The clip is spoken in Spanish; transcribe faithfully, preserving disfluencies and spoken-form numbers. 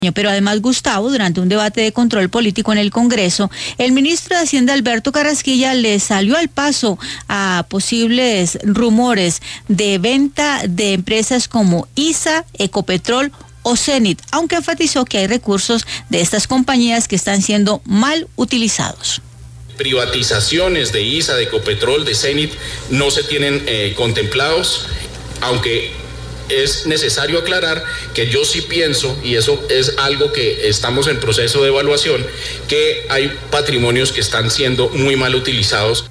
Pero además, Gustavo, durante un debate de control político en el Congreso, el ministro de Hacienda, Alberto Carrasquilla, le salió al paso a posibles rumores de venta de empresas como I S A, Ecopetrol o Cenit, aunque enfatizó que hay recursos de estas compañías que están siendo mal utilizados. Privatizaciones de I S A, de Ecopetrol, de Cenit no se tienen eh, contemplados, aunque es necesario aclarar que yo sí pienso, y eso es algo que estamos en proceso de evaluación, que hay patrimonios que están siendo muy mal utilizados.